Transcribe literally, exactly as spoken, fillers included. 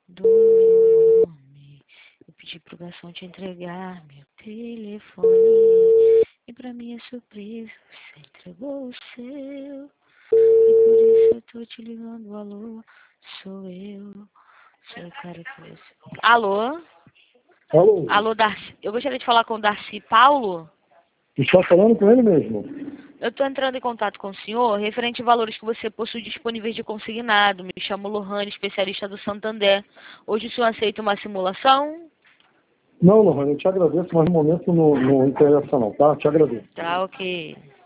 do meu nome. Eu pedi pro garçom te entregar meu telefone. E pra minha surpresa, você entregou o seu. E por isso eu tô te ligando. Alô, sou eu. Sou o cara que você... Alô? Alô, Alô, Darcy. Eu gostaria de falar com o Darcy Paulo. está falando com ele mesmo. Eu estou entrando em contato com o senhor referente a valores que você possui disponíveis de consignado. Me chamo Lohane, especialista do Santander. Hoje o senhor aceita uma simulação? Não, Lohane, eu te agradeço, mas no momento não, não interessa não, tá? Te agradeço. Tá, ok.